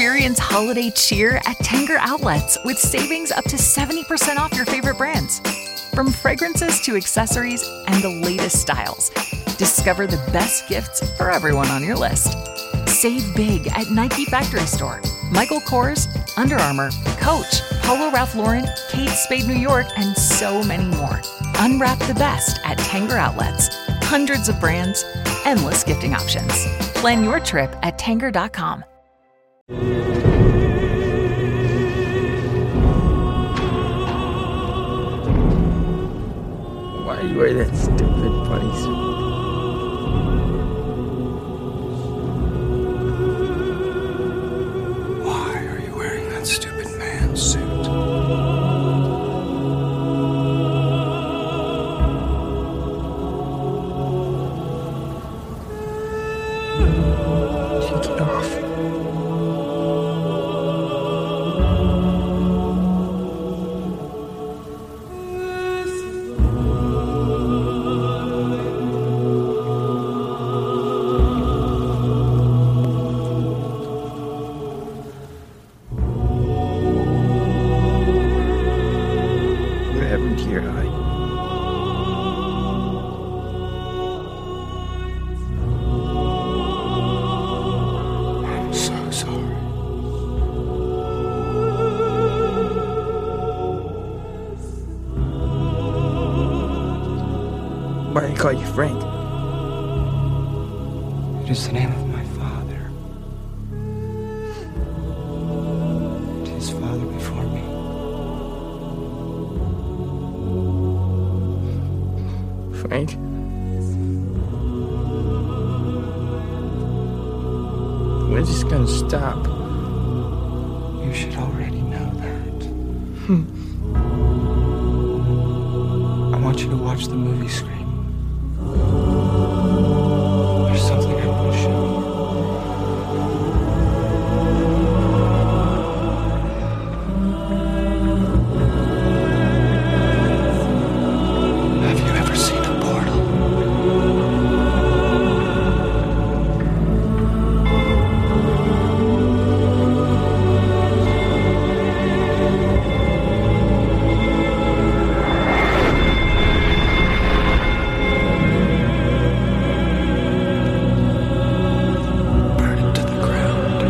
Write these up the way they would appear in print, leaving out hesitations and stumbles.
Experience holiday cheer at Tanger Outlets with savings up to 70% off your favorite brands. From fragrances to accessories and the latest styles, discover the best gifts for everyone on your list. Save big at Nike Factory Store, Michael Kors, Under Armour, Coach, Polo Ralph Lauren, Kate Spade New York, and so many more. Unwrap the best at Tanger Outlets. Hundreds of brands, endless gifting options. Plan your trip at Tanger.com. Why are you wearing that stupid funny suit? Why are you wearing that stupid man suit? Take it off. What happened to your eye? I'm so sorry. Why do they call you Frank? It is the name of my father. And his father before me. Frank? When's this gonna stop? You should already know that. I want you to watch the movie Scream. There's something I want to show you. Have you ever seen a portal? Burn it to the ground.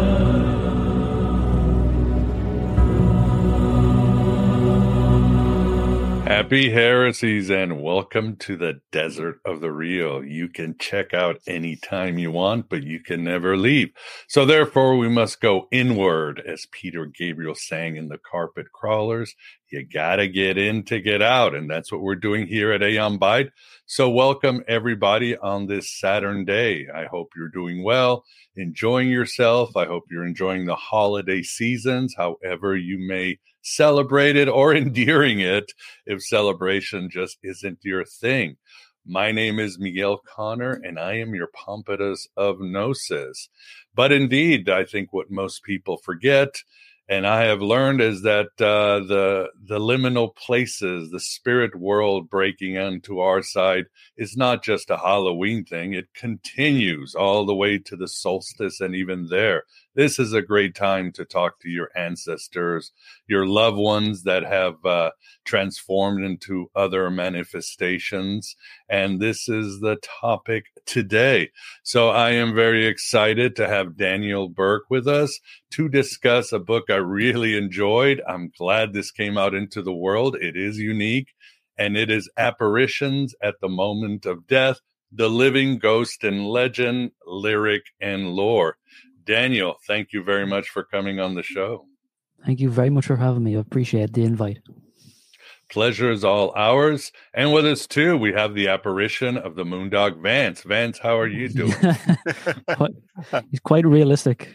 Happy heresies and welcome to the desert of the real. You can check out anytime you want, but you can never leave. So therefore we must go inward, as Peter Gabriel sang in the Carpet Crawlers. You gotta get in to get out, and that's what we're doing here at Aeon Byte. So welcome everybody on this Saturn day. I hope you're doing well, enjoying yourself. I hope you're enjoying the holiday seasons, however you may celebrate it or endearing it if celebration just isn't your thing. My name is Miguel Connor, and I am your Pompatus of Gnosis. But indeed, I think what most people forget, and I have learned, is that the liminal places, the spirit world breaking onto our side, is not just a Halloween thing. It continues all the way to the solstice and even there. This is a great time to talk to your ancestors, your loved ones that have transformed into other manifestations. And this is the topic today. So I am very excited to have Daniel Burke with us to discuss a book I really enjoyed. I'm glad this came out into the world. It is unique, and it is Apparitions at the Moment of Death, The Living Ghost and Legend, Lyric and Lore. Daniel, thank you very much for coming on the show. Thank you very much for having me. I appreciate the invite. Pleasure is all ours. And with us, too, we have the apparition of the Moondog Vance. Vance, how are you doing? He's quite realistic.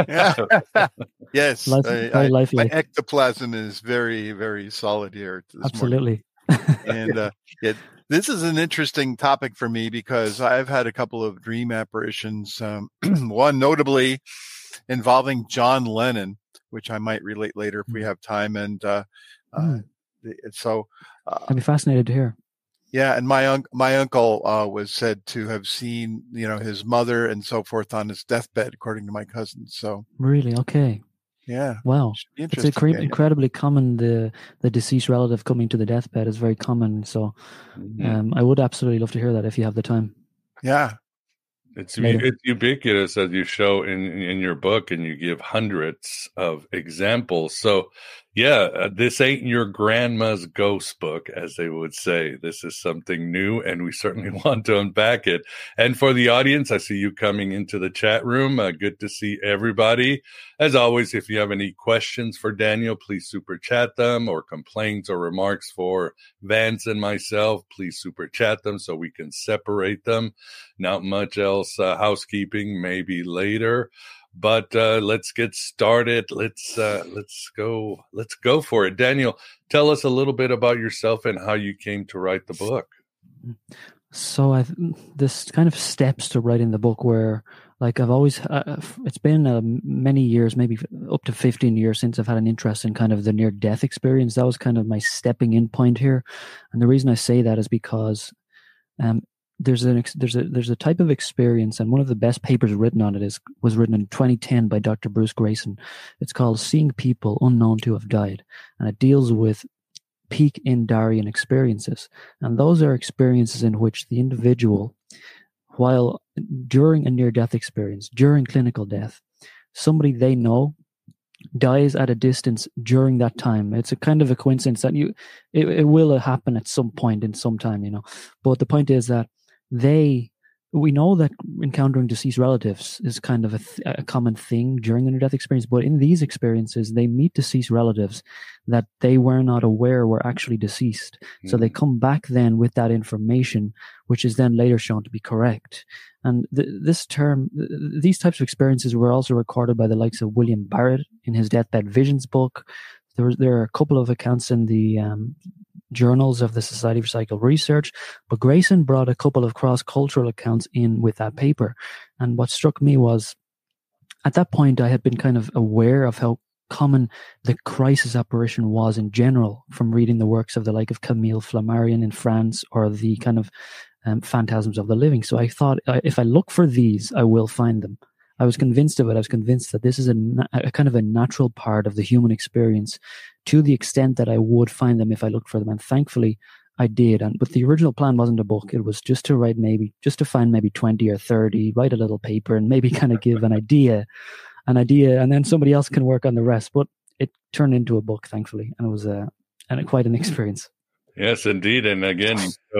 Yes. Very lifelike. My ectoplasm is very, very solid here this Absolutely. morning. And this is an interesting topic for me because I've had a couple of dream apparitions, one notably involving John Lennon, which I might relate later if we have time. And so I'd be fascinated to hear. Yeah, and my uncle was said to have seen, his mother and so forth on his deathbed, according to my cousin. So Really? Okay. yeah, Wow. should be It's interesting. incredibly common. The deceased relative coming to the deathbed is very common. So I would absolutely love to hear that if you have the time. Yeah. It's Later. it's ubiquitous, as you show in your book, and you give hundreds of examples. So, yeah, this ain't your grandma's ghost book, as they would say. This is something new, and we certainly want to unpack it. And for the audience, I see you coming into the chat room. Good to see everybody. As always, if you have any questions for Daniel, please super chat them, or complaints or remarks for Vance and myself, please super chat them so we can separate them. Not much else housekeeping, maybe later, but let's get started. Let's go for it. Daniel, tell us a little bit about yourself and how you came to write the book. So this kind of steps to writing the book where, like, I've always, it's been many years, maybe up to 15 years since I've had an interest in kind of the near-death experience. That was kind of my stepping in point here. And the reason I say that is because there's a type of experience, and one of the best papers written on it was written in 2010 by Dr. Bruce Grayson. It's called Seeing People Unknown to Have Died, and it deals with peak Indarian experiences. And those are experiences in which the individual, while during a near-death experience, during clinical death, somebody they know dies at a distance during that time. It's a kind of a coincidence that it will happen at some point in some time, But the point is that we know that encountering deceased relatives is kind of a common thing during the near-death experience, but in these experiences, they meet deceased relatives that they were not aware were actually deceased. Mm-hmm. So they come back then with that information, which is then later shown to be correct. And these types of experiences were also recorded by the likes of William Barrett in his Deathbed Visions book. There are a couple of accounts in the journals of the Society for Psychical Research, but Grayson brought a couple of cross-cultural accounts in with that paper. And what struck me was, at that point, I had been kind of aware of how common the crisis apparition was in general from reading the works of the like of Camille Flammarion in France, or the kind of phantasms of the living. So I thought, if I look for these, I will find them. I was convinced of it. I was convinced that this is a kind of a natural part of the human experience, to the extent that I would find them if I looked for them. And thankfully, I did. But the original plan wasn't a book. It was just to find maybe 20 or 30, write a little paper, and maybe kind of give an idea, and then somebody else can work on the rest. But it turned into a book, thankfully, and it was quite an experience. Yes, indeed. And again,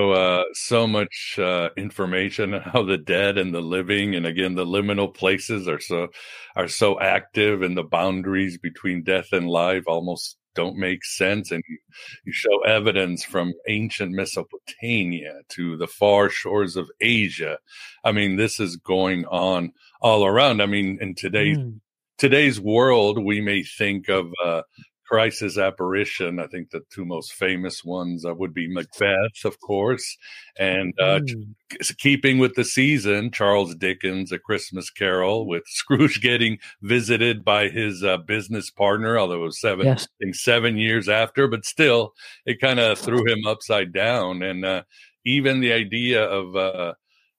so much information on how the dead and the living, and again, the liminal places are so active, and the boundaries between death and life almost don't make sense. And you show evidence from ancient Mesopotamia to the far shores of Asia. I mean, this is going on all around. I mean, in today's world, we may think of crisis apparition. I think the two most famous ones would be Macbeth, of course, and keeping with the season, Charles Dickens' A Christmas Carol, with Scrooge getting visited by his business partner, although it was 7 years after, but still, it kind of threw him upside down. And even the idea of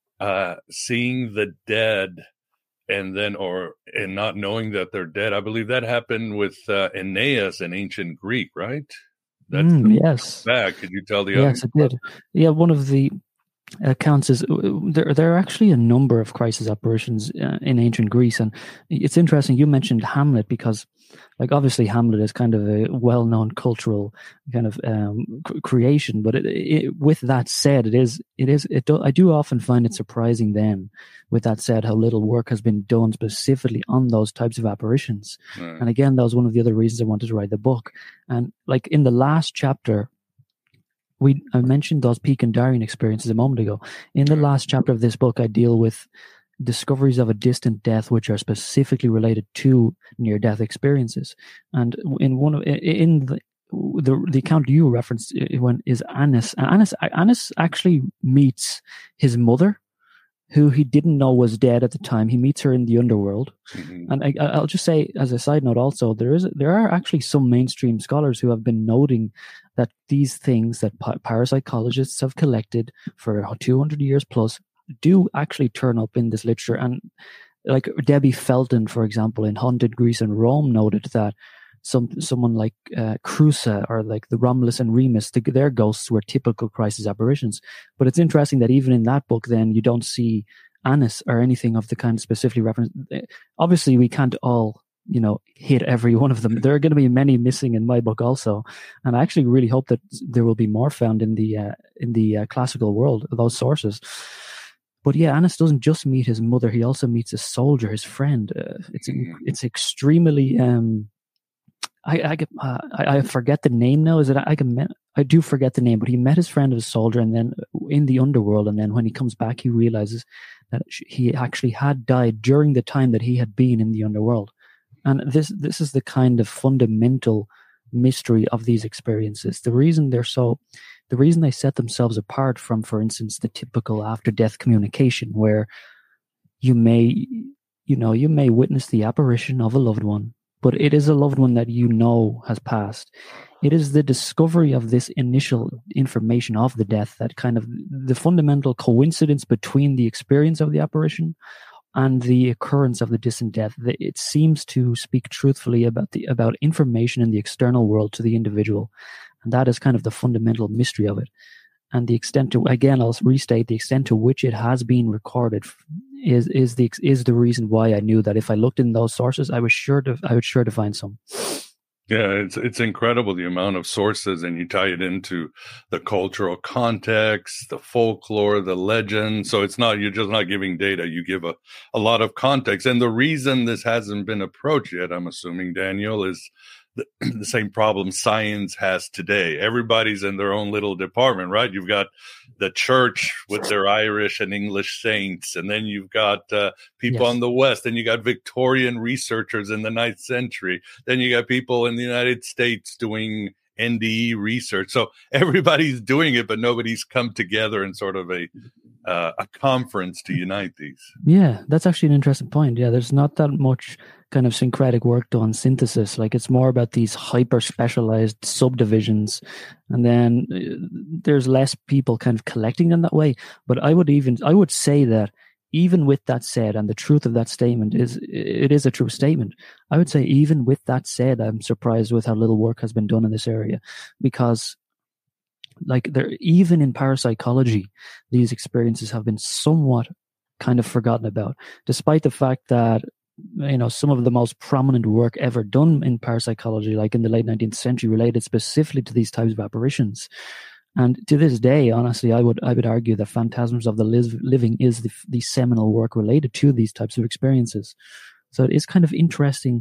seeing the dead and not knowing that they're dead. I believe that happened with Aeneas in ancient Greek, right? Yes. Back. Could you tell the audience? Yes, it did. Yeah, one of the accounts is there are actually a number of crisis apparitions in ancient Greece, and it's interesting you mentioned Hamlet, because, like, obviously Hamlet is kind of a well-known cultural kind of creation, but with that said, I do often find it surprising then, with that said, how little work has been done specifically on those types of apparitions. And again, that was one of the other reasons I wanted to write the book. And like in the last chapter, I mentioned those peak Indarian experiences a moment ago. In the last chapter of this book, I deal with discoveries of a distant death, which are specifically related to near-death experiences. And in the account you referenced is Annis. Annis actually meets his mother, who he didn't know was dead at the time. He meets her in the underworld. Mm-hmm. And I'll just say, as a side note also, there are actually some mainstream scholars who have been noting that these things that parapsychologists have collected for 200 years plus do actually turn up in this literature. And like Debbie Felton, for example, in Haunted Greece and Rome, noted that someone like Crusa or like the Romulus and Remus, their ghosts were typical crisis apparitions. But it's interesting that even in that book, then you don't see Annis or anything of the kind specifically referenced. Obviously, we can't all, hit every one of them. There are going to be many missing in my book also, and I actually really hope that there will be more found in the classical world of those sources. But yeah, Annis doesn't just meet his mother; he also meets a soldier, his friend. It's extremely. I forget the name now. Is it I do forget the name, but he met his friend as a soldier, and then in the underworld, and then when he comes back, he realizes that he actually had died during the time that he had been in the underworld. And this is the kind of fundamental mystery of these experiences. The reason they set themselves apart from, for instance, the typical after-death communication, where you may witness the apparition of a loved one, but it is a loved one that has passed. It is the discovery of this initial information of the death, that kind of the fundamental coincidence between the experience of the apparition and the occurrence of the distant death. It seems to speak truthfully about information in the external world to the individual. And that is kind of the fundamental mystery of it. And the extent to, again, I'll restate, the extent to which it has been recorded is the reason why I knew that if I looked in those sources, I was sure to find some. Yeah, it's incredible the amount of sources, and you tie it into the cultural context, the folklore, the legend. So you're just not giving data, you give a lot of context. And the reason this hasn't been approached yet, I'm assuming, Daniel, is the same problem science has today. Everybody's in their own little department, right? You've got the church with their Irish and English saints, and then you've got people on the West, then you got Victorian researchers in the 9th century, then you got people in the United States doing NDE research. So everybody's doing it, but nobody's come together in sort of a conference to unite these. Yeah, that's actually an interesting point. Yeah, there's not that much kind of syncretic work done, synthesis. Like, it's more about these hyper specialized subdivisions, and then there's less people kind of collecting them that way. But I would say that even with that said, and the truth of that statement is a true statement, I would say even with that said, I'm surprised with how little work has been done in this area, because even in parapsychology, these experiences have been somewhat kind of forgotten about, despite the fact that some of the most prominent work ever done in parapsychology, like in the late 19th century, related specifically to these types of apparitions. And to this day, honestly, I would argue that Phantasms of the Living is the seminal work related to these types of experiences. So it is kind of interesting.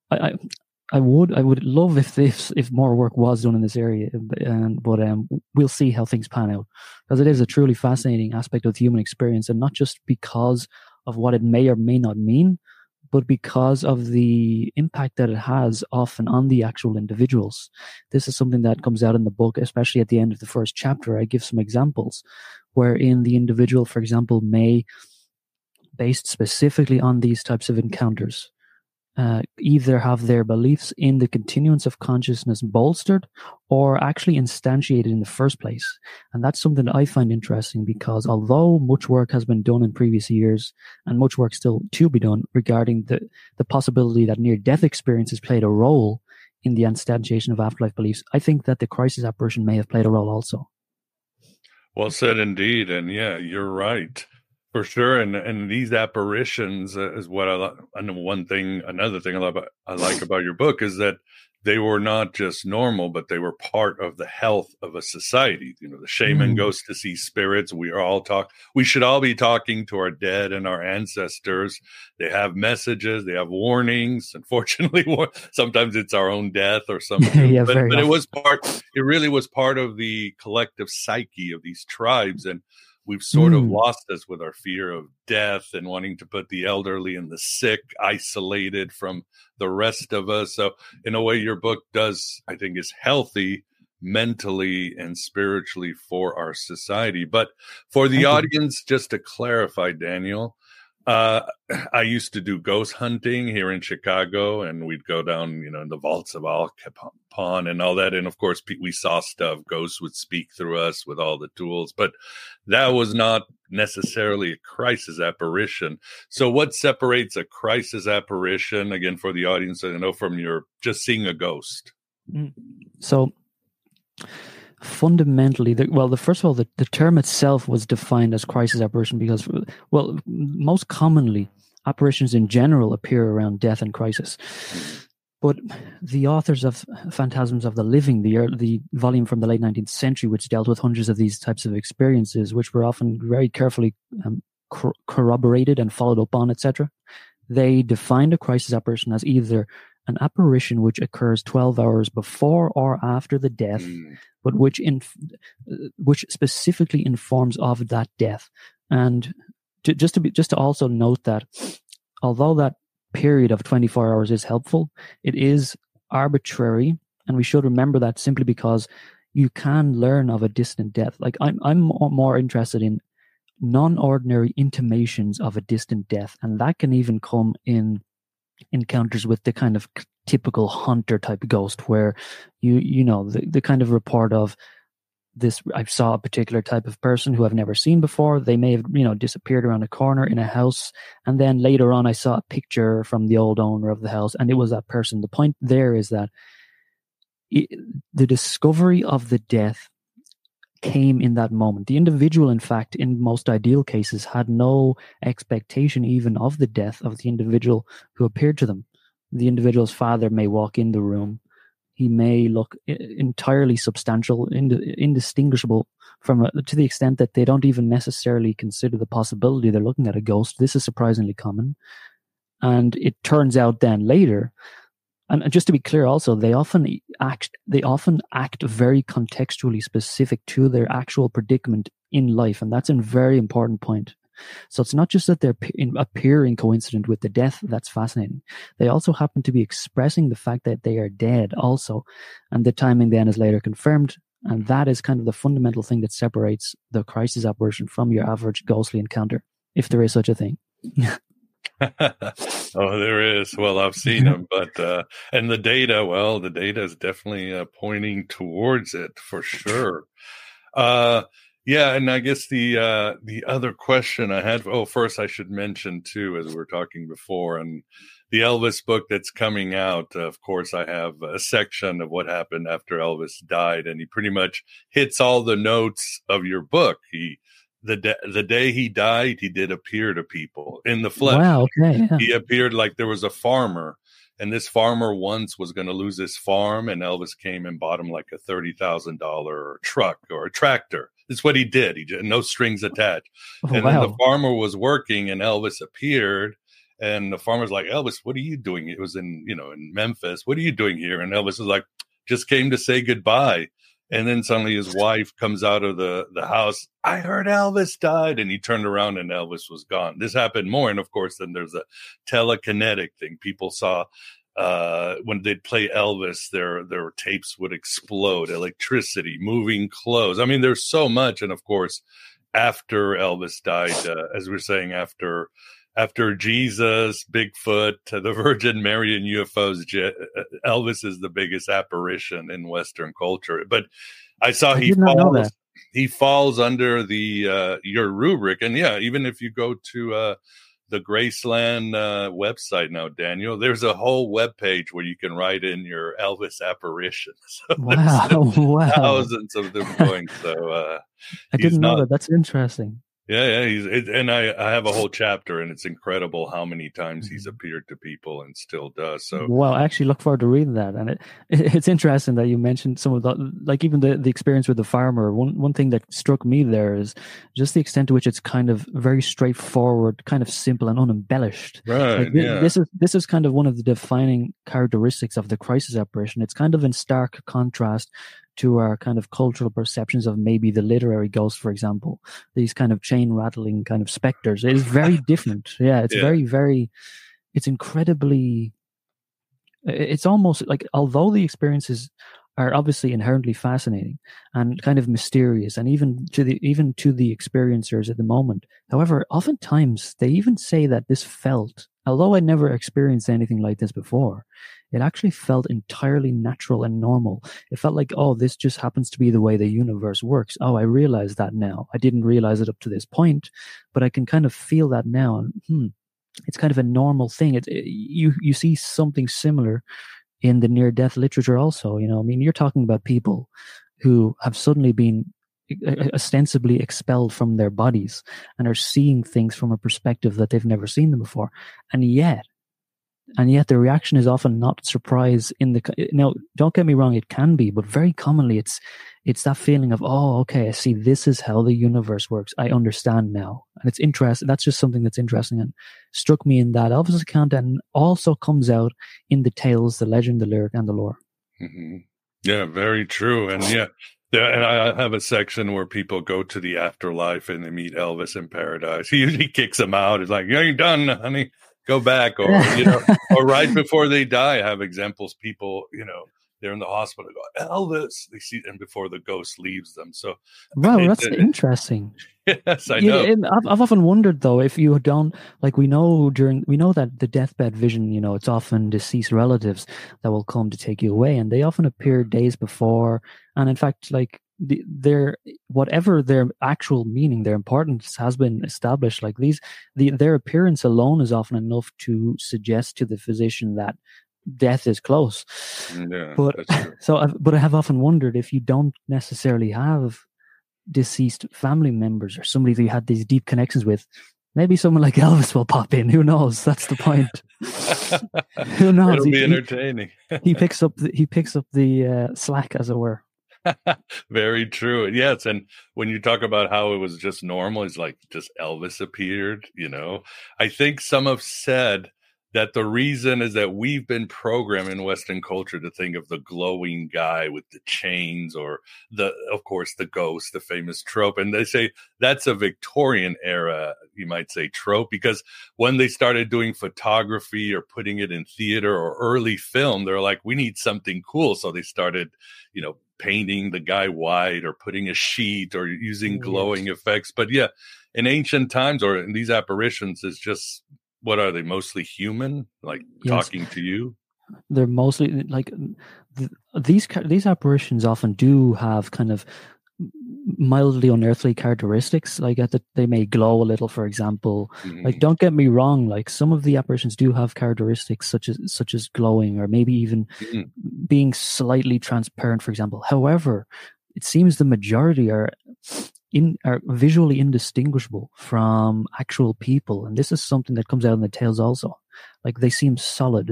I would love if more work was done in this area, but we'll see how things pan out, because it is a truly fascinating aspect of the human experience, and not just because of what it may or may not mean, but because of the impact that it has often on the actual individuals. This is something that comes out in the book, especially at the end of the first chapter. I give some examples wherein the individual, for example, may, based specifically on these types of encounters, either have their beliefs in the continuance of consciousness bolstered or actually instantiated in the first place. And that's something that I find interesting, because although much work has been done in previous years, and much work still to be done regarding the possibility that near-death experiences played a role in the instantiation of afterlife beliefs, I think that the crisis apparition may have played a role also. Well said indeed. And yeah, you're right. For sure, and these apparitions is what I like. And another thing I like about your book is that they were not just normal, but they were part of the health of a society. The shaman goes to see spirits. We should all be talking to our dead and our ancestors. They have messages. They have warnings. Unfortunately, sometimes it's our own death or something. Yeah, but it really was part of the collective psyche of these tribes. And we've sort of lost us with our fear of death and wanting to put the elderly and the sick isolated from the rest of us. So in a way, your book I think is healthy mentally and spiritually for our society. But for the audience, just to clarify, Daniel, I used to do ghost hunting here in Chicago, and we'd go down, in the vaults of Al Capone and all that. And of course, we saw stuff. Ghosts would speak through us with all the tools, but that was not necessarily a crisis apparition. So what separates a crisis apparition, again, for the audience, I know, from your just seeing a ghost? So fundamentally, first of all, the term itself was defined as crisis apparition because, most commonly, apparitions in general appear around death and crisis. But the authors of Phantasms of the Living, the volume from the late 19th century, which dealt with hundreds of these types of experiences, which were often very carefully corroborated and followed up on, etc., they defined a crisis apparition as either an apparition which occurs 12 hours before or after the death, but which specifically informs of that death. And just to also note that although that period of 24 hours is helpful, it is arbitrary, and we should remember that simply because you can learn of a distant death. Like I'm more interested in non-ordinary intimations of a distant death, and that can even come in encounters with the kind of typical hunter type ghost where the kind of report of this, I saw a particular type of person who I've never seen before. They may have disappeared around a corner in a house, and then later on I saw a picture from the old owner of the house and it was that person. The point there is that the discovery of the death came in that moment. The individual, in fact, in most ideal cases, had no expectation even of the death of the individual who appeared to them. The individual's father may walk in the room. He may look entirely substantial, indistinguishable to the extent that they don't even necessarily consider the possibility they're looking at a ghost. This is surprisingly common. And it turns out then later, and just to be clear also, they often act very contextually specific to their actual predicament in life. And that's a very important point. So it's not just that they're appearing coincident with the death. That's fascinating. They also happen to be expressing the fact that they are dead also. And the timing then is later confirmed. And that is kind of the fundamental thing that separates the crisis apparition from your average ghostly encounter, if there is such a thing. Oh, there is. Well, I've seen them, but and the data is definitely pointing towards it for sure. Yeah, and I guess the other question I had. Oh, first I should mention too, as we were talking before, and the Elvis book that's coming out. Of course, I have a section of what happened after Elvis died, and he pretty much hits all the notes of your book. The day he died, he did appear to people in the flesh. Wow, okay. Yeah. He appeared like there was a farmer, and this farmer once was going to lose his farm, and Elvis came and bought him like a $30,000 truck or a tractor. That's what he did. He did no strings attached. Oh, and wow. then the farmer was working, and Elvis appeared, and the farmer's like, "Elvis, what are you doing?" It was in Memphis. "What are you doing here?" And Elvis was like, "Just came to say goodbye." And then suddenly his wife comes out of the house. "I heard Elvis died." And he turned around and Elvis was gone. This happened more. And of course, then there's a telekinetic thing. People saw when they'd play Elvis, their tapes would explode, electricity, moving clothes. I mean, there's so much. And of course, after Elvis died, as we're saying, after Jesus, Bigfoot, the Virgin Mary, and UFOs, Elvis is the biggest apparition in Western culture. But I saw he falls under the your rubric. And yeah, even if you go to the Graceland website now, Daniel, there's a whole webpage where you can write in your Elvis apparitions. So wow. Thousands of them going. So I didn't know that. That's interesting. Yeah, and I have a whole chapter, and it's incredible how many times he's appeared to people and still does. So, well, I actually look forward to reading that, and it's interesting that you mentioned some of the, like even the experience with the farmer. One thing that struck me there is just the extent to which it's kind of very straightforward, kind of simple and unembellished. Right. This is kind of one of the defining characteristics of the crisis apparition. It's kind of in stark contrast to our kind of cultural perceptions of maybe the literary ghost, for example, these kind of chain rattling kind of specters. It is very different. Yeah, it's very, very, it's incredibly, it's almost like, although the experiences are obviously inherently fascinating and kind of mysterious, and even to the experiencers at the moment. However, oftentimes they even say that this felt, although I never experienced anything like this before, it actually felt entirely natural and normal. It felt like, oh, this just happens to be the way the universe works. Oh, I realize that now. I didn't realize it up to this point, but I can kind of feel that now. And it's kind of a normal thing. You see something similar in the near-death literature also. You know, I mean, you're talking about people who have suddenly been ostensibly expelled from their bodies and are seeing things from a perspective that they've never seen them before. And yet the reaction is often not surprise now, don't get me wrong, it can be, but very commonly it's that feeling of, oh, okay, I see, this is how the universe works. I understand now. And it's interesting. That's just something that's interesting and struck me in that Elvis account, and also comes out in the tales, the legend, the lyric, and the lore. Mm-hmm. Yeah, very true. And and I have a section where people go to the afterlife and they meet Elvis in paradise. He usually kicks them out. He's like, you ain't done, honey. Go back. Or, or right before they die, I have examples. People, they're in the hospital, go, Elvis. They see them before the ghost leaves them. So, wow, that's interesting. Yes, I know. I've often wondered, though, if you don't, like, we know that the deathbed vision, it's often deceased relatives that will come to take you away, and they often appear days before. And in fact, like, whatever their actual meaning, their importance has been established. Like their appearance alone is often enough to suggest to the physician that death is close. Yeah, but I have often wondered if you don't necessarily have deceased family members or somebody that you had these deep connections with, maybe someone like Elvis will pop in. Who knows? That's the point. Who knows? It'll be entertaining. he picks up the slack, as it were. Very true. Yes. And when you talk about how it was just normal, it's like just Elvis appeared, I think some have said that the reason is that we've been programmed in Western culture to think of the glowing guy with the chains, or of course, the ghost, the famous trope. And they say that's a Victorian era, you might say, trope, because when they started doing photography or putting it in theater or early film, they're like, we need something cool. So they started, painting the guy white or putting a sheet or using glowing effects. But yeah, in ancient times or in these apparitions, is just, what are they, mostly human, like talking to you? They're mostly like these apparitions often do have kind of mildly unearthly characteristics, like they may glow a little, for example. Like, don't get me wrong, like some of the apparitions do have characteristics such as glowing, or maybe even being slightly transparent, for example. However, it seems the majority are visually indistinguishable from actual people, and this is something that comes out in the tales also. Like, they seem solid.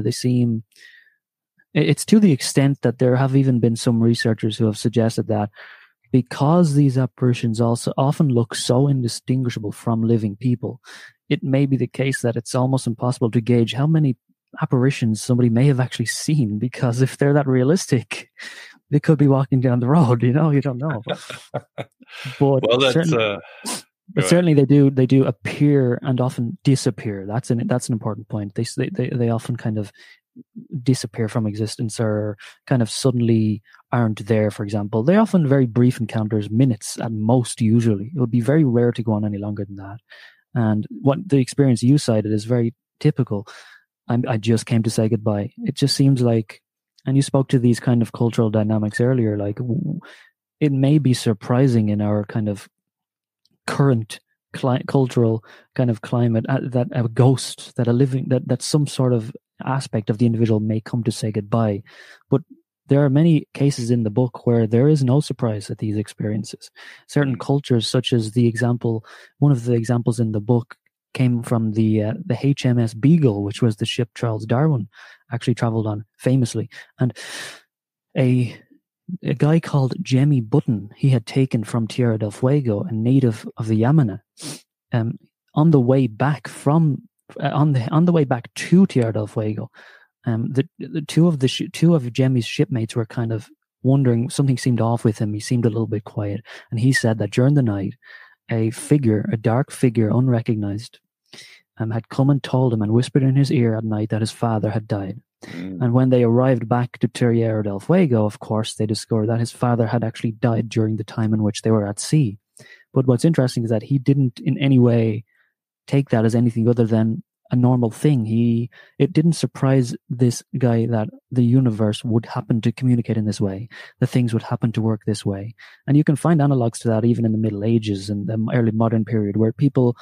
It's to the extent that there have even been some researchers who have suggested that because these apparitions also often look so indistinguishable from living people, it may be the case that it's almost impossible to gauge how many apparitions somebody may have actually seen, because if they're that realistic, they could be walking down the road, you don't know. But well, that's certainly they do appear and often disappear. That's an important point. They often kind of disappear from existence, or kind of suddenly aren't there. For example, they're often very brief encounters, minutes at most. Usually, it would be very rare to go on any longer than that. And what the experience you cited is very typical. I just came to say goodbye. It just seems like, and you spoke to these kind of cultural dynamics earlier, like it may be surprising in our kind of current cultural kind of climate that a ghost, that some sort of aspect of the individual may come to say goodbye. But there are many cases in the book where there is no surprise at these experiences. Certain cultures, such as one of the examples in the book came from the HMS Beagle, which was the ship Charles Darwin actually traveled on famously. And a guy called Jemmy Button, he had taken from Tierra del Fuego, a native of the Yamana, on the way back to Tierra del Fuego. The two of Jemmy's shipmates were kind of wondering, something seemed off with him. He seemed a little bit quiet, and he said that during the night, a dark figure, unrecognized, had come and told him and whispered in his ear at night that his father had died. And when they arrived back to Tierra del Fuego, of course, they discovered that his father had actually died during the time in which they were at sea. But what's interesting is that he didn't in any way take that as anything other than a normal thing. It didn't surprise this guy that the universe would happen to communicate in this way, that things would happen to work this way. And you can find analogs to that even in the Middle Ages and the early modern period, where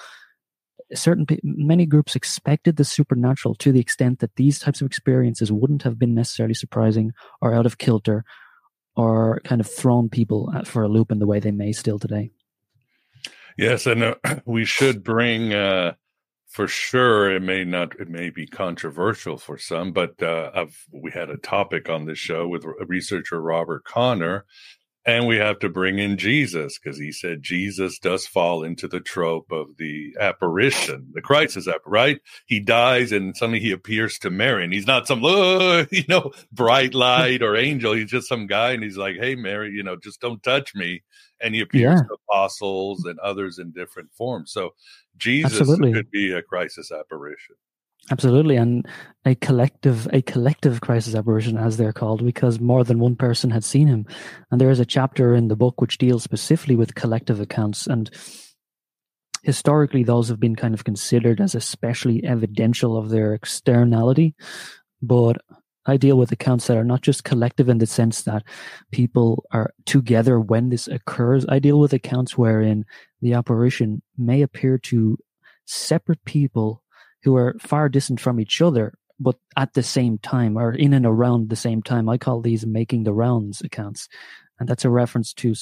many groups expected the supernatural to the extent that these types of experiences wouldn't have been necessarily surprising or out of kilter or kind of thrown people for a loop in the way they may still today. Yes, and we should bring, for sure, it may be controversial for some, but we had a topic on this show with researcher Robert Connor, and we have to bring in Jesus, because he said Jesus does fall into the trope of the apparition, the crisis, right? He dies and suddenly he appears to Mary, and he's not some, bright light or angel. He's just some guy, and he's like, hey, Mary, just don't touch me. And he appears to apostles and others in different forms. So Jesus could be a crisis apparition. Absolutely, and a collective crisis apparition, as they're called, because more than one person had seen him. And there is a chapter in the book which deals specifically with collective accounts, and historically those have been kind of considered as especially evidential of their externality. But I deal with accounts that are not just collective in the sense that people are together when this occurs. I deal with accounts wherein the apparition may appear to separate people who are far distant from each other, but at the same time, or in and around the same time. I call these making the rounds accounts. And that's a reference to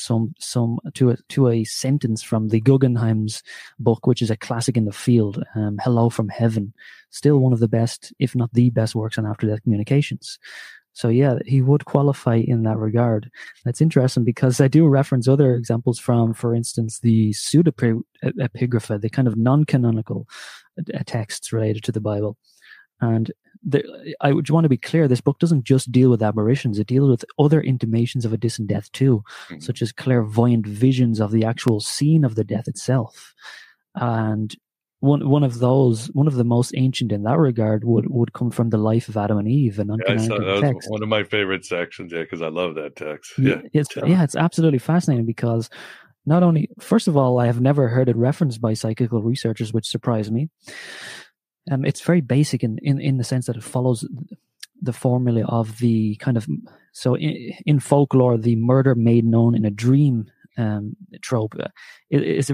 to a sentence from the Guggenheim's book, which is a classic in the field, Hello from Heaven. Still one of the best, if not the best, works on after-death communications. So yeah, he would qualify in that regard. That's interesting because I do reference other examples from, for instance, the pseudepigrapha, the kind of non-canonical texts related to the Bible. And I would want to be clear, this book doesn't just deal with apparitions, it deals with other intimations of a distant death too, such as clairvoyant visions of the actual scene of the death itself. And one of the most ancient in that regard would come from the life of Adam and Eve, an uncanonical text. One of my favorite sections, because I love that text. It's absolutely fascinating because not only, first of all, I have never heard it referenced by psychical researchers, which surprised me. It's very basic in the sense that it follows the formula of the kind of, so in folklore, the murder made known in a dream trope. It's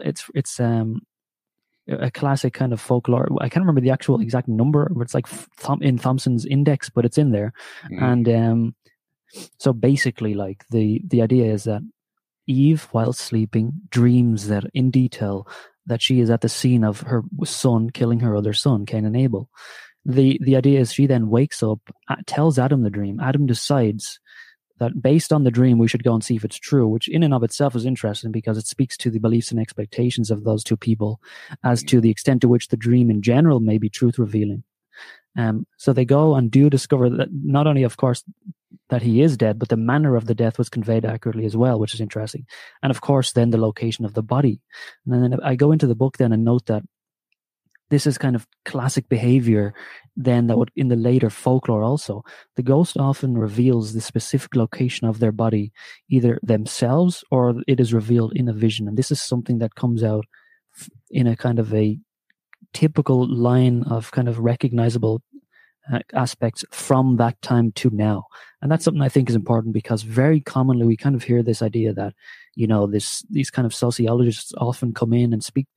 a classic kind of folklore. I can't remember the actual exact number, but it's like in Thompson's Index, but it's in there. And so basically, like the idea is that Eve, while sleeping, dreams that in detail that she is at the scene of her son killing her other son, Cain and Abel. The idea is she then wakes up, tells Adam the dream. Adam decides that based on the dream, we should go and see if it's true, which in and of itself is interesting because it speaks to the beliefs and expectations of those two people as to the extent to which the dream in general may be truth revealing. So they go and do discover that not only, of course, that he is dead, but the manner of the death was conveyed accurately as well, which is interesting. And of course, then the location of the body. And then I go into the book then and note that this is kind of classic behavior then that would in the later folklore also. The ghost often reveals the specific location of their body, either themselves or it is revealed in a vision. And this is something that comes out in a kind of a typical line of kind of recognizable aspects from that time to now. And that's something I think is important because very commonly we kind of hear this idea that, these kind of sociologists often come in and speak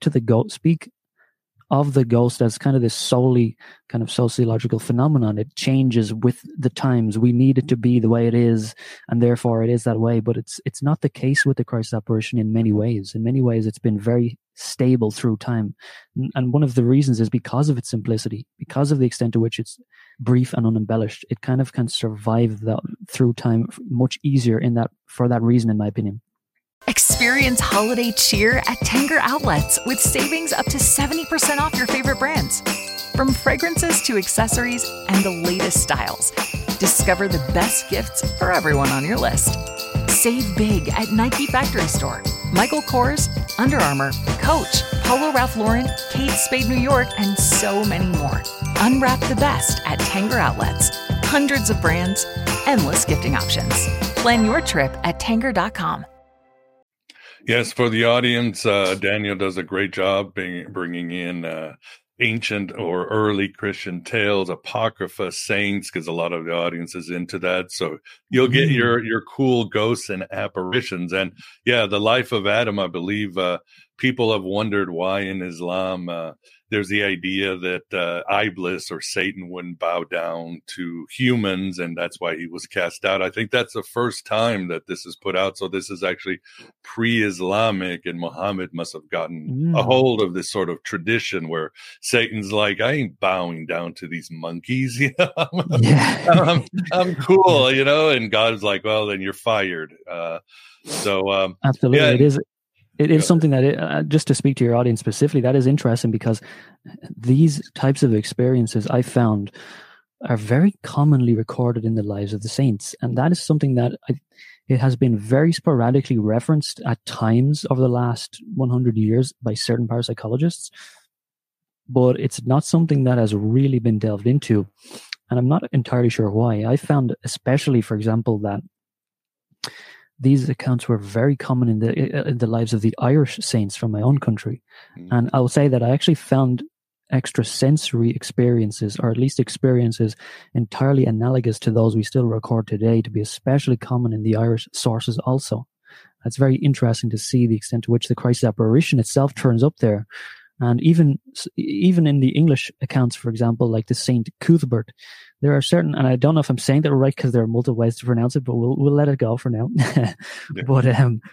of the ghost as kind of this solely kind of sociological phenomenon. It changes with the times. We need it to be the way it is, and therefore it is that way. But it's not the case with the Christ apparition in many ways. In many ways, it's been very stable through time. And one of the reasons is because of its simplicity, because of the extent to which it's brief and unembellished. It kind of can survive through time much easier for that reason, in my opinion. Experience holiday cheer at Tanger Outlets with savings up to 70% off your favorite brands. From fragrances to accessories and the latest styles, discover the best gifts for everyone on your list. Save big at Nike Factory Store, Michael Kors, Under Armour, Coach, Polo Ralph Lauren, Kate Spade New York, and so many more. Unwrap the best at Tanger Outlets. Hundreds of brands, endless gifting options. Plan your trip at Tanger.com. Yes, for the audience, Daniel does a great job bringing in ancient or early Christian tales, apocrypha, saints, because a lot of the audience is into that. So you'll get your cool ghosts and apparitions. And yeah, the life of Adam, I believe people have wondered why in Islam there's the idea that Iblis or Satan wouldn't bow down to humans, and that's why he was cast out. I think that's the first time that this is put out. So this is actually pre-Islamic, and Muhammad must have gotten a hold of this sort of tradition where Satan's like, I ain't bowing down to these monkeys, you know. I'm cool, you know, and God's like, well, then you're fired. Absolutely, yeah. It is something that, just to speak to your audience specifically, that is interesting because these types of experiences I found are very commonly recorded in the lives of the saints. And that is something that it has been very sporadically referenced at times over the last 100 years by certain parapsychologists. But it's not something that has really been delved into. And I'm not entirely sure why. I found especially, for example, that these accounts were very common in the lives of the Irish saints from my own country. And I will say that I actually found extrasensory experiences, or at least experiences entirely analogous to those we still record today, to be especially common in the Irish sources also. It's very interesting to see the extent to which the Christ apparition itself turns up there. And even in the English accounts, for example, like the Saint Cuthbert, there are certain, and I don't know if I'm saying that right because there are multiple ways to pronounce it, but we'll let it go for now. But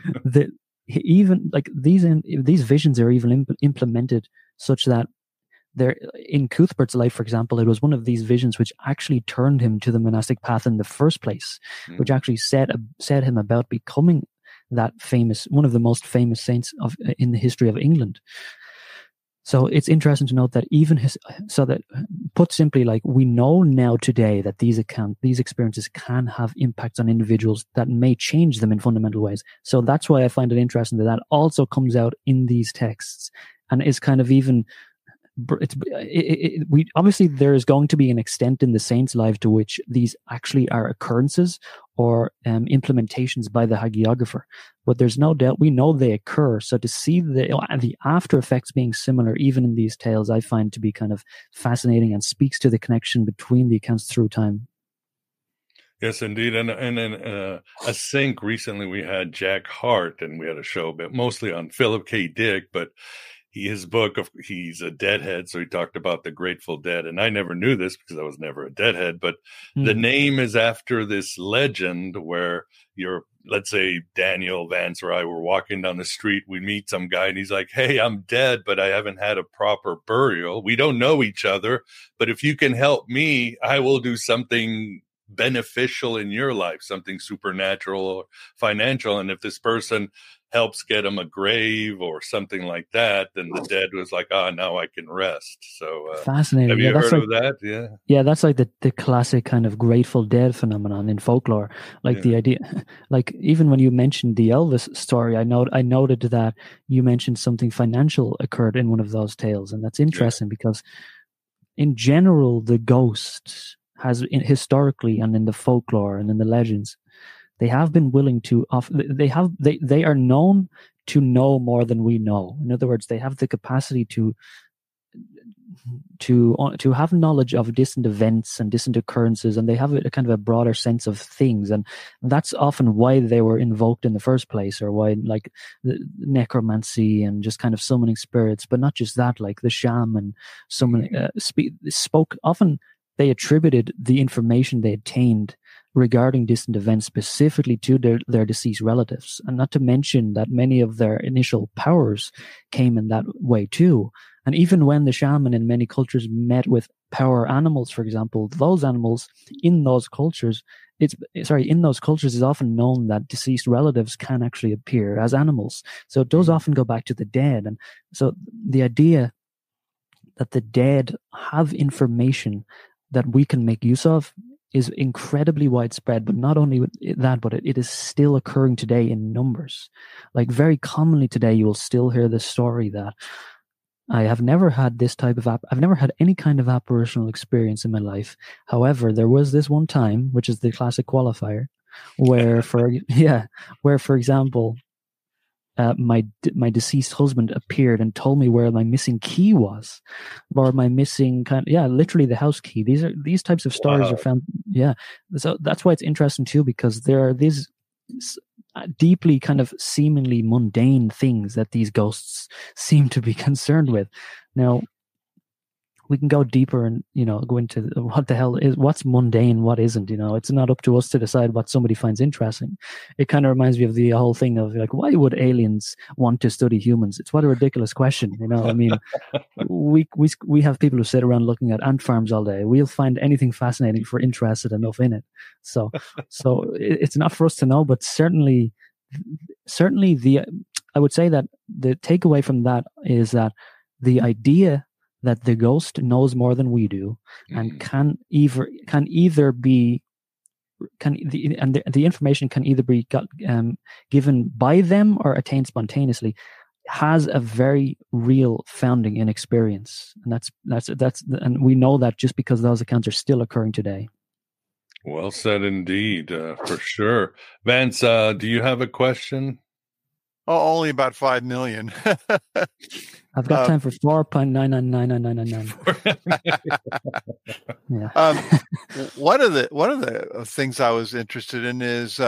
even like these visions are even implemented such that there, in Cuthbert's life, for example, it was one of these visions which actually turned him to the monastic path in the first place, which actually set him about becoming that one of the most famous saints in the history of England. So it's interesting to note that put simply, like, we know now today that these experiences can have impacts on individuals that may change them in fundamental ways. So that's why I find it interesting that also comes out in these texts and is kind of even. We obviously there is going to be an extent in the saint's life to which these actually are occurrences or implementations by the hagiographer, but there's no doubt we know they occur. So to see the after effects being similar even in these tales, I find to be kind of fascinating and speaks to the connection between the accounts through time. Yes, indeed. And in a sync recently, we had Jack Hart, and we had a show, but mostly on Philip K. Dick, but his book, he's a Deadhead, so he talked about the Grateful Dead. And I never knew this because I was never a Deadhead, but the name is after this legend where let's say Daniel Vance or I were walking down the street, we meet some guy and he's like, hey, I'm dead, but I haven't had a proper burial. We don't know each other, but if you can help me, I will do something beneficial in your life, something supernatural or financial. And if this person helps get him a grave or something like that, then the dead was like, now I can rest. So fascinating. Have you heard of that? Yeah, that's like the classic kind of Grateful Dead phenomenon in folklore. Like the idea, like even when you mentioned the Elvis story, I noted that you mentioned something financial occurred in one of those tales, and that's interesting because in general, the ghost has historically and in the folklore and in the legends, they have been willing to they are known to know more than we know. In other words, they have the capacity to have knowledge of distant events and distant occurrences, and they have a kind of a broader sense of things, and that's often why they were invoked in the first place, or why like the necromancy and just kind of summoning spirits. But not just that, like the shaman summoning spoke often. They attributed the information they obtained regarding distant events specifically to their deceased relatives. And not to mention that many of their initial powers came in that way too. And even when the shaman in many cultures met with power animals, for example, those animals in those cultures, it's often known that deceased relatives can actually appear as animals. So it does often go back to the dead. And so the idea that the dead have information that we can make use of is incredibly widespread. But not only that, but it is still occurring today in numbers. Like very commonly today, you will still hear the story that I have never had this type of I've never had any kind of apparitional experience in my life. However, there was this one time, which is the classic qualifier, where for example, my deceased husband appeared and told me where my missing key was, or my missing literally the house key. These types of stories are found. Yeah, so that's why it's interesting too, because there are these deeply kind of seemingly mundane things that these ghosts seem to be concerned with. Now, we can go deeper and, go into what the hell is, what's mundane, what isn't. It's not up to us to decide what somebody finds interesting. It kind of reminds me of the whole thing of like, why would aliens want to study humans? It's what a ridiculous question. I mean, we have people who sit around looking at ant farms all day. We'll find anything fascinating if we're interested enough in it. So it's not for us to know, but certainly I would say that the takeaway from that is that the idea that the ghost knows more than we do, and the information can either be given by them or attained spontaneously, has a very real founding in experience, and that's and we know that just because those accounts are still occurring today. Well said, indeed, for sure. Vance, do you have a question? Oh, only about 5 million. I've got time for 4.999999. Yeah. One of the things I was interested in is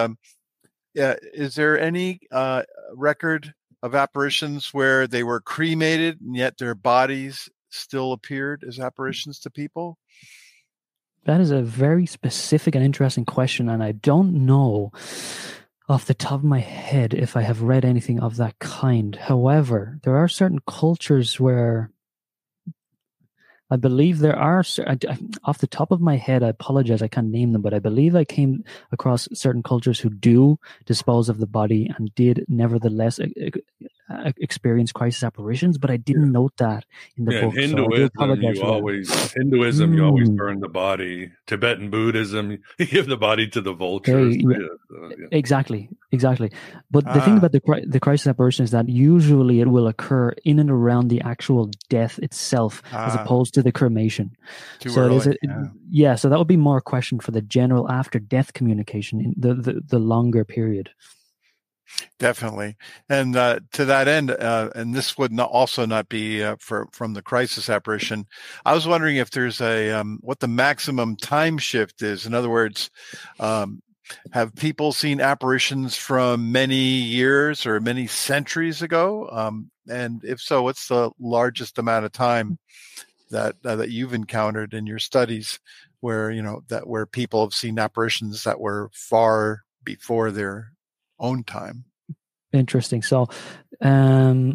there any record of apparitions where they were cremated and yet their bodies still appeared as apparitions to people? That is a very specific and interesting question, and I don't know off the top of my head if I have read anything of that kind. However, there are certain cultures where I believe there are, off the top of my head, I apologize, I can't name them, but I believe I came across certain cultures who do dispose of the body and did nevertheless experience crisis apparitions, but I didn't note that in the book. Hinduism, you always burn the body. Tibetan Buddhism, you give the body to the vultures. Exactly. But the thing about the crisis apparition is that usually it will occur in and around the actual death itself, as opposed to the cremation. So that would be more a question for the general after death communication in the longer period. Definitely. And to that end, and this would also not be from the crisis apparition, I was wondering if there's what the maximum time shift is. In other words, have people seen apparitions from many years or many centuries ago? And if so, what's the largest amount of time that you've encountered in your studies where people have seen apparitions that were far before their own time? Interesting. So, I'm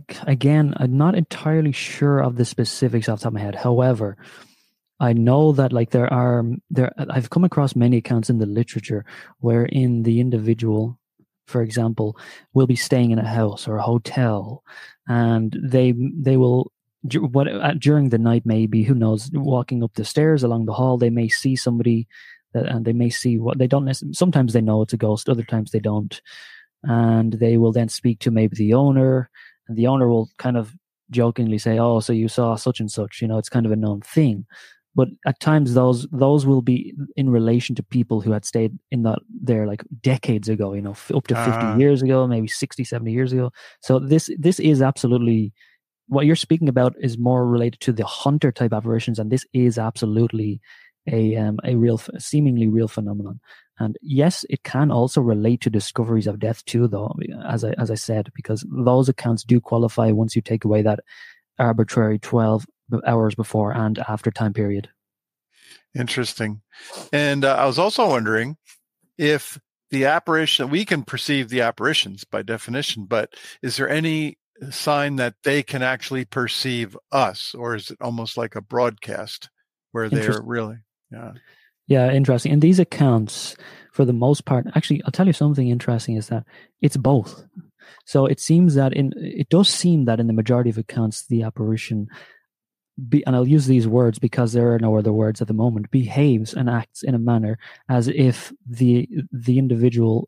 not entirely sure of the specifics off the top of my head. However, I know that I've come across many accounts in the literature wherein the individual, for example, will be staying in a house or a hotel, and they will during the night, maybe, who knows, walking up the stairs along the hall, they may see somebody and they may see what they don't necessarily. Sometimes they know it's a ghost, other times they don't. And they will then speak to maybe the owner, and the owner will kind of jokingly say, "Oh, so you saw such and such." It's kind of a known thing. But at times those will be in relation to people who had stayed in there like decades ago, up to 50 years ago, maybe 60, 70 years ago. So this is absolutely what you're speaking about, is more related to the hunter type apparitions, and this is absolutely a seemingly real phenomenon. And yes, it can also relate to discoveries of death too, though, as I said, because those accounts do qualify once you take away that arbitrary 12 hours before and after time period. Interesting. And I was also wondering if the apparition, we can perceive the apparitions by definition, but is there any sign that they can actually perceive us, or is it almost like a broadcast where they're really, Yeah, interesting. And these accounts, for the most part, actually, I'll tell you something interesting, is that it's both. So it does seem that in the majority of accounts, the apparition, and I'll use these words because there are no other words at the moment, behaves and acts in a manner as if the individual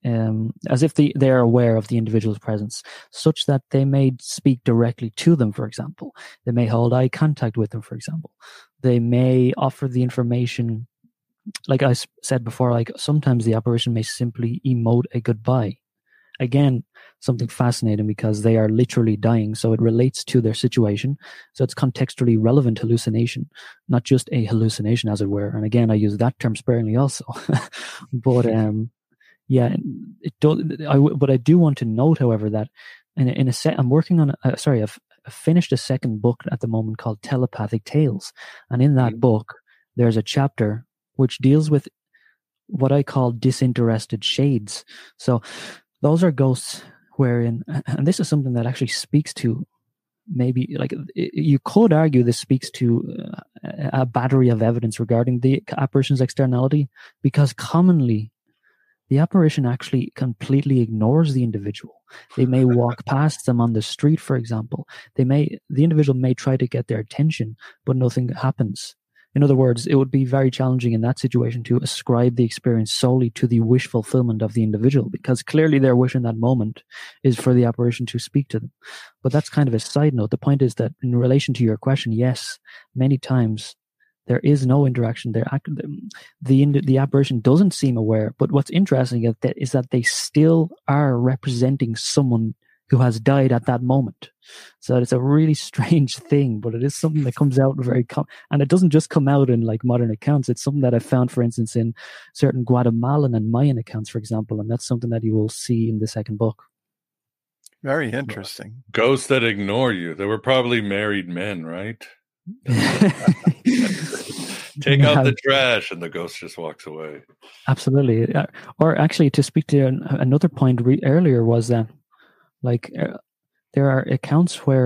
as if they are aware of the individual's presence, such that they may speak directly to them, for example. They may hold eye contact with them, for example. They may offer the information, like I said before, like sometimes the apparition may simply emote a goodbye. Again, something fascinating because they are literally dying, so it relates to their situation. So it's contextually relevant hallucination, not just a hallucination, as it were. And again, I use that term sparingly also. But yeah, but I do want to note, however, that in a set, I'm working on. I've finished a second book at the moment called Telepathic Tales, and in that book, there's a chapter which deals with what I call disinterested shades. So those are ghosts wherein, and this is something that actually speaks to, maybe, like, you could argue this speaks to a battery of evidence regarding the apparition's externality, because commonly the apparition actually completely ignores the individual. They may walk past them on the street, for example. The individual may try to get their attention, but nothing happens. In other words, it would be very challenging in that situation to ascribe the experience solely to the wish fulfillment of the individual, because clearly their wish in that moment is for the apparition to speak to them. But that's kind of a side note. The point is that in relation to your question, yes, many times there is no interaction. The apparition doesn't seem aware. But what's interesting is that they still are representing someone who has died at that moment. So it's a really strange thing, but it is something that comes out and it doesn't just come out in like modern accounts. It's something that I found, for instance, in certain Guatemalan and Mayan accounts, for example, and that's something that you will see in the second book. Very interesting. Ghosts that ignore you. They were probably married men, right? Take out the trash, and the ghost just walks away. Absolutely. Or actually, to speak to another point earlier, was that there are accounts where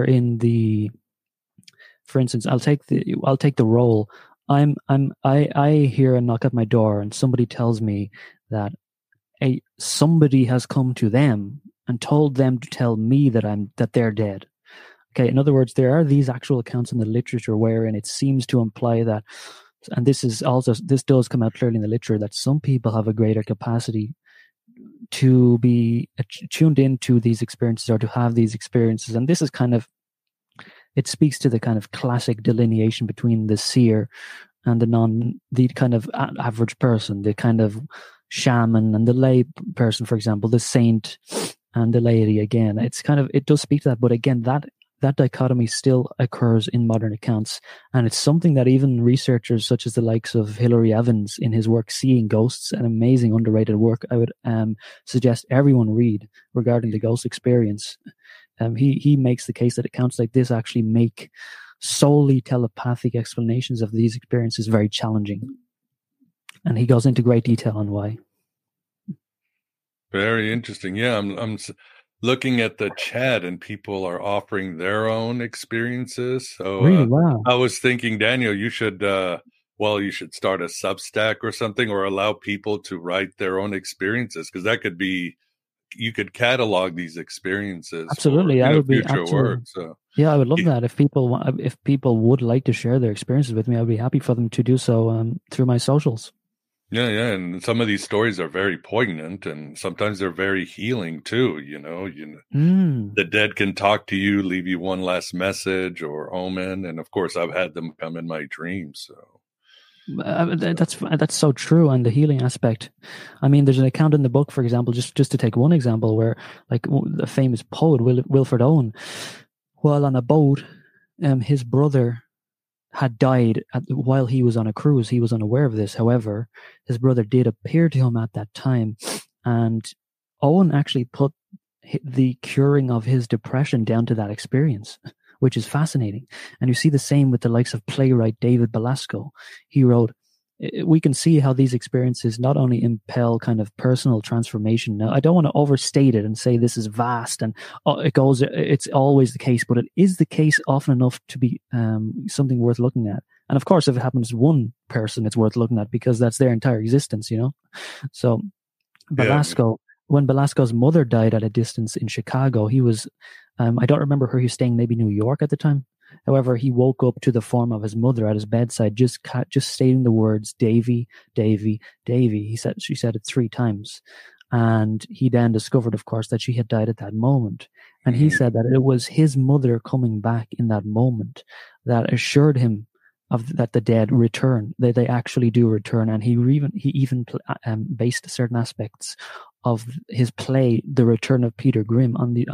for instance, I'll take the role. I hear a knock at my door, and somebody tells me that somebody has come to them and told them to tell me that they're dead. Okay, in other words, there are these actual accounts in the literature wherein it seems to imply that, and this does come out clearly in the literature, that some people have a greater capacity to be tuned into these experiences, or to have these experiences. And this is it speaks to the kind of classic delineation between the seer and the kind of average person, the kind of shaman and the lay person, for example, the saint and the laity. Again, it does speak to that. But again, that dichotomy still occurs in modern accounts, and it's something that even researchers such as the likes of Hilary Evans, in his work Seeing Ghosts, an amazing underrated work I would suggest everyone read regarding the ghost experience. He makes the case that accounts like this actually make solely telepathic explanations of these experiences very challenging, and he goes into great detail on why. Very interesting. Yeah, I'm looking at the chat, and people are offering their own experiences. So really? Wow. I was thinking, Daniel, you should start a Substack or something, or allow people to write their own experiences, because that could be, you could catalog these experiences. Absolutely. For, I would be future work. So yeah, I would love that. If people would like to share their experiences with me, I'd be happy for them to do so through my socials. Yeah, and some of these stories are very poignant, and sometimes they're very healing too. The dead can talk to you, leave you one last message or omen, and of course, I've had them come in my dreams. So that's so true, and the healing aspect. I mean, there's an account in the book, for example, just to take one example, where like the famous poet Wilfred Owen, while on a boat, his brother had died while he was on a cruise. He was unaware of this. However, his brother did appear to him at that time, and Owen actually put the curing of his depression down to that experience, which is fascinating. And you see the same with the likes of playwright David Belasco. He wrote, we can see how these experiences not only impel kind of personal transformation. Now, I don't want to overstate it and say this is vast and it's always the case, but it is the case often enough to be something worth looking at. And of course, if it happens to one person, it's worth looking at because that's their entire existence, So Belasco, when Belasco's mother died at a distance in Chicago, he was, I don't remember where he was staying, maybe New York at the time. However, he woke up to the form of his mother at his bedside, just stating the words, "Davy, Davy, Davy." She said it 3 times. And he then discovered, of course, that she had died at that moment. And he said that it was his mother coming back in that moment that assured him that the dead return, that they actually do return. And he even based certain aspects of his play, The Return of Peter Grimm, on the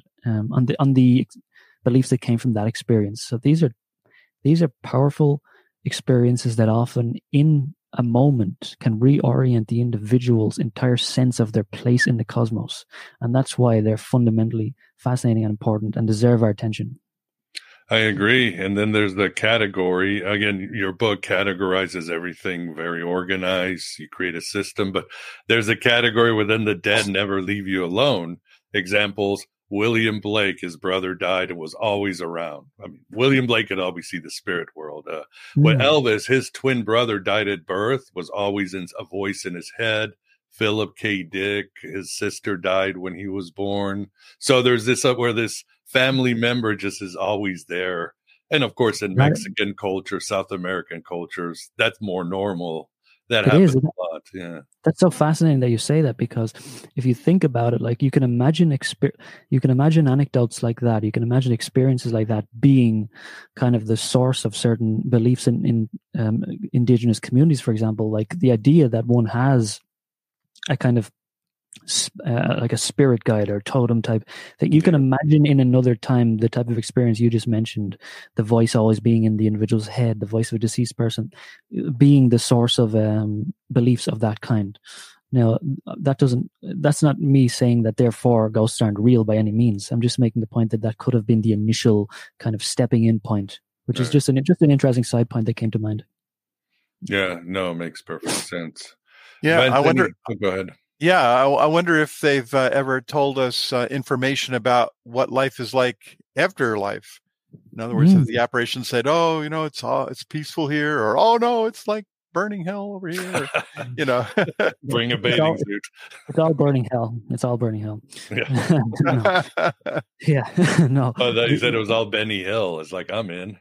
beliefs that came from that experience. So these are powerful experiences that often in a moment can reorient the individual's entire sense of their place in the cosmos. And that's why they're fundamentally fascinating and important and deserve our attention. I agree. And then there's the category. Again, your book categorizes everything very organized. You create a system, but there's a category within the dead never leave you alone. Examples: William Blake, his brother died and was always around. I mean, William Blake could always see the spirit world. When Elvis, his twin brother, died at birth, was always a voice in his head. Philip K. Dick, his sister, died when he was born. So there's this where this family member just is always there. And of course, in Mexican culture, South American cultures, that's more normal. That happens a lot. Yeah, that's so fascinating that you say that, because if you think about it, like you can imagine anecdotes like that. You can imagine experiences like that being kind of the source of certain beliefs in indigenous communities, for example. Like the idea that one has a kind of like a spirit guide or totem type that you can imagine in another time, the type of experience you just mentioned, the voice always being in the individual's head, the voice of a deceased person being the source of beliefs of that kind. Now, that's not me saying that therefore ghosts aren't real by any means. I'm just making the point that could have been the initial kind of stepping in point, which is just an interesting side point that came to mind. Yeah, no, it makes perfect sense. Yeah, I wonder. Go ahead. Yeah, I wonder if they've ever told us information about what life is like after life. In other words, if the apparition said, "Oh, it's peaceful here," or "Oh no, it's like burning hell over here," or, bring a bathing suit. It's all burning hell. It's all burning hell. Yeah. No. Yeah, no. Oh, that you said it was all Benny Hill. It's like, I'm in.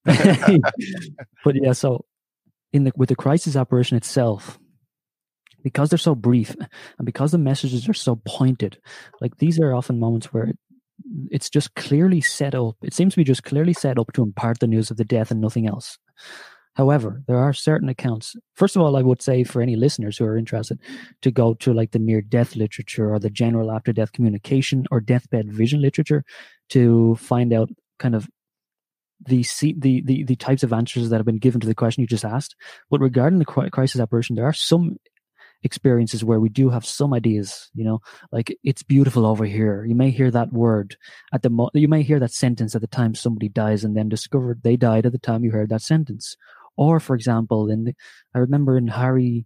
But yeah, so with the crisis apparition itself, because they're so brief and because the messages are so pointed, like these are often moments where it's just clearly set up. It seems to be just clearly set up to impart the news of the death and nothing else. However, there are certain accounts. First of all, I would say for any listeners who are interested to go to like the near-death literature or the general after-death communication or deathbed vision literature to find out kind of the types of answers that have been given to the question you just asked. But regarding the crisis apparition, there are some experiences where we do have some ideas, like it's beautiful over here. You may hear that word you may hear that sentence at the time somebody dies and then discover they died at the time you heard that sentence. Or for example, I remember in Harry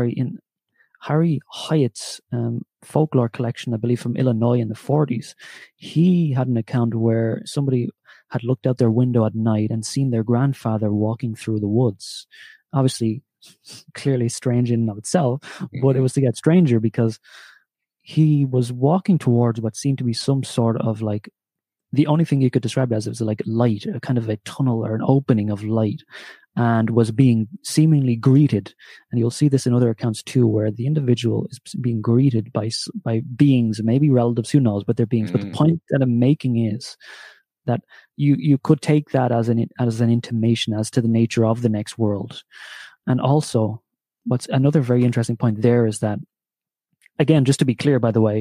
Hyatt's folklore collection, I believe from Illinois in the 40s, he had an account where somebody had looked out their window at night and seen their grandfather walking through the woods. Obviously, clearly strange in and of itself, but it was to get stranger because he was walking towards what seemed to be some sort of like, the only thing you could describe it as was like light, a kind of a tunnel or an opening of light, and was being seemingly greeted. And you'll see this in other accounts too, where the individual is being greeted by beings, maybe relatives, who knows, but they're beings. But the point that I'm making is that you could take that as an intimation as to the nature of the next world. And also, what's another very interesting point there is that, again, just to be clear, by the way,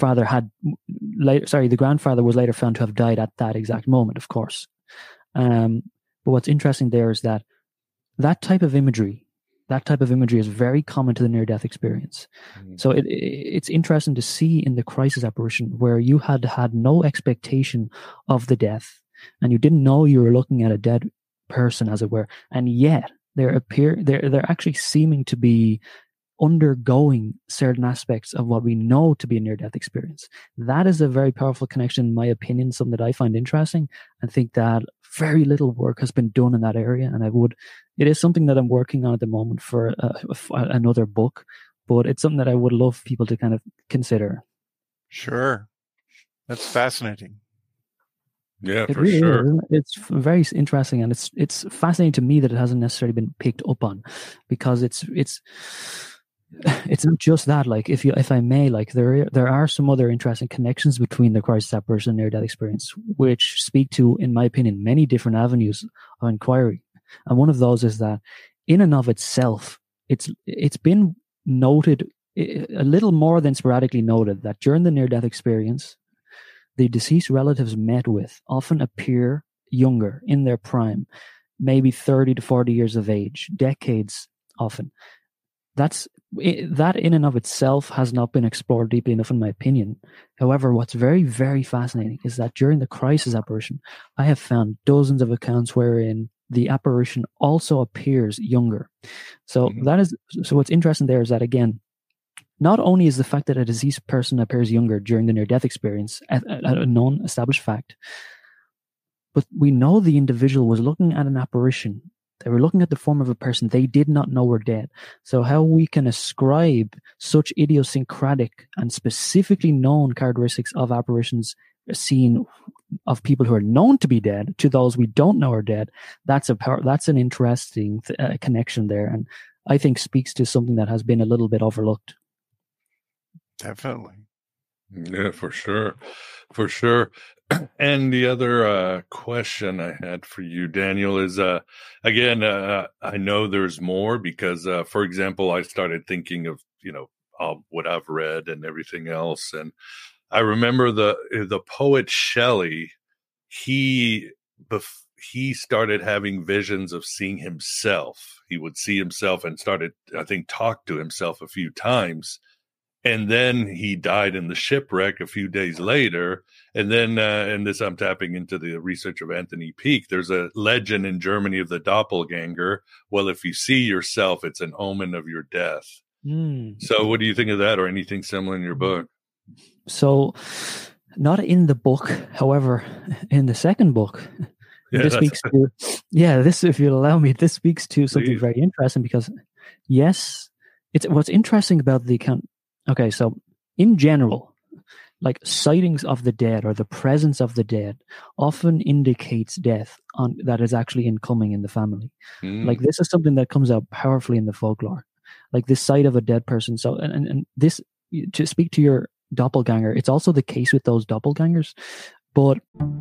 the grandfather was later found to have died at that exact moment, of course. But what's interesting there is that type of imagery is very common to the near-death experience. So it's interesting to see in the crisis apparition where you had no expectation of the death and you didn't know you were looking at a dead person, as it were, and yet they're actually seeming to be undergoing certain aspects of what we know to be a near-death experience. That is a very powerful connection, in my opinion, something that I find interesting, and think that very little work has been done in that area. And it is something that I'm working on at the moment for another book, but it's something that I would love people to kind of consider. Sure. That's fascinating. Yeah, for really sure. It's very interesting, and it's fascinating to me that it hasn't necessarily been picked up on, because it's it's not just that. Like, if I may, like there are some other interesting connections between the crisis apparition and near-death experience, which speak to, in my opinion, many different avenues of inquiry. And one of those is that, in and of itself, it's been noted, a little more than sporadically noted, that during the near-death experience, the deceased relatives met with often appear younger, in their prime, maybe 30 to 40 years of age, decades often. That in and of itself has not been explored deeply enough, in my opinion. However, what's very, very fascinating is that during the crisis apparition, I have found dozens of accounts wherein the apparition also appears younger. So what's interesting there is that, again, not only is the fact that a deceased person appears younger during the near-death experience a known established fact, but we know the individual was looking at an apparition. They were looking at the form of a person they did not know were dead. So how we can ascribe such idiosyncratic and specifically known characteristics of apparitions seen of people who are known to be dead to those we don't know are dead, that's an interesting connection there, and I think speaks to something that has been a little bit overlooked. Definitely. Yeah, for sure. And the other question I had for you, Daniel, is again, I know there's more because, for example, I started thinking of, what I've read and everything else. And I remember the poet Shelley, he started having visions of seeing himself. He would see himself and started, I think, talk to himself a few times. And then he died in the shipwreck a few days later. And then, and this I'm tapping into the research of Anthony Peake, there's a legend in Germany of the doppelganger. Well, if you see yourself, it's an omen of your death. So what do you think of that, or anything similar in your book? So not in the book, however, in the second book, this speaks to, this, if you'll allow me, this speaks to something very interesting because, yes, it's what's interesting about the account. Okay, so in general, like sightings of the dead or the presence of the dead often indicates death that is actually incoming in the family. Like this is something that comes out powerfully in the folklore, like this sight of a dead person. So, and this, to speak to your doppelganger, it's also the case with those doppelgangers, but...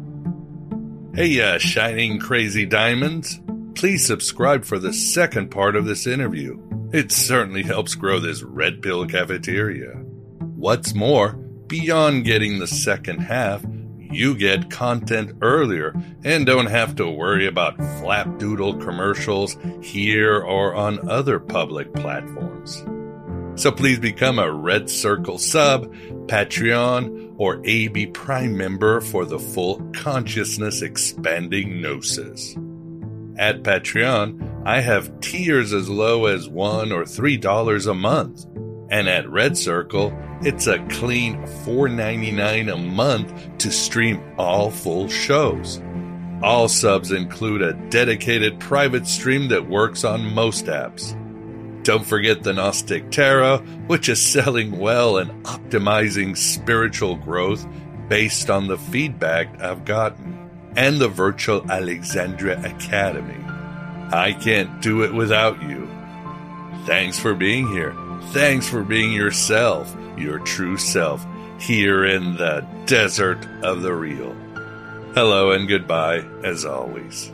Hey, shining crazy diamonds. Please subscribe for the second part of this interview. It certainly helps grow this Red Pill cafeteria. What's more, beyond getting the second half, you get content earlier and don't have to worry about flapdoodle commercials here or on other public platforms. So please become a Red Circle sub, Patreon, or AB Prime member for the full consciousness expanding gnosis. At Patreon, I have tiers as low as $1 or $3 a month. And at Red Circle, it's a clean $4.99 a month to stream all full shows. All subs include a dedicated private stream that works on most apps. Don't forget the Gnostic Tarot, which is selling well and optimizing spiritual growth based on the feedback I've gotten. And the virtual Alexandria Academy. I can't do it without you. Thanks for being here. Thanks for being yourself, your true self, here in the desert of the real. Hello and goodbye, as always.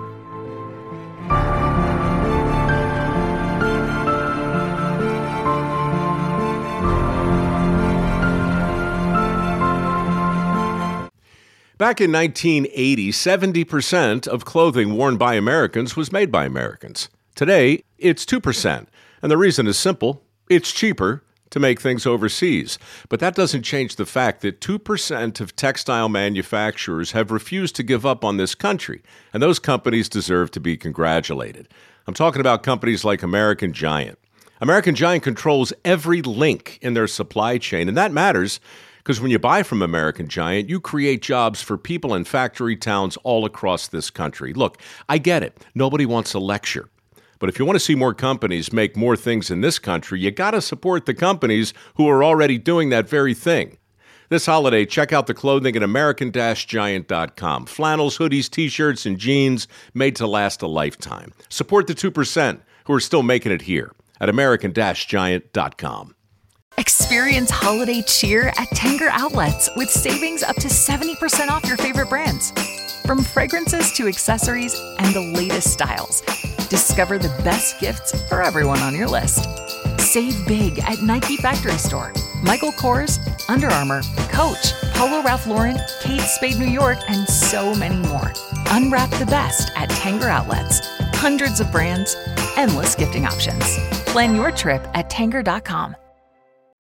Back in 1980, 70% of clothing worn by Americans was made by Americans. Today, it's 2%. And the reason is simple. It's cheaper to make things overseas. But that doesn't change the fact that 2% of textile manufacturers have refused to give up on this country. And those companies deserve to be congratulated. I'm talking about companies like American Giant. American Giant controls every link in their supply chain, and that matters because when you buy from American Giant, you create jobs for people in factory towns all across this country. Look, I get it. Nobody wants a lecture. But if you want to see more companies make more things in this country, you got to support the companies who are already doing that very thing. This holiday, check out the clothing at American-Giant.com. Flannels, hoodies, T-shirts, and jeans made to last a lifetime. Support the 2% who are still making it here. at American-Giant.com. Experience holiday cheer at Tanger Outlets with savings up to 70% off your favorite brands. From fragrances to accessories and the latest styles, discover the best gifts for everyone on your list. Save big at Nike Factory Store, Michael Kors, Under Armour, Coach, Polo Ralph Lauren, Kate Spade New York, and so many more. Unwrap the best at Tanger Outlets. Hundreds of brands, endless gifting options. Plan your trip at Tanger.com.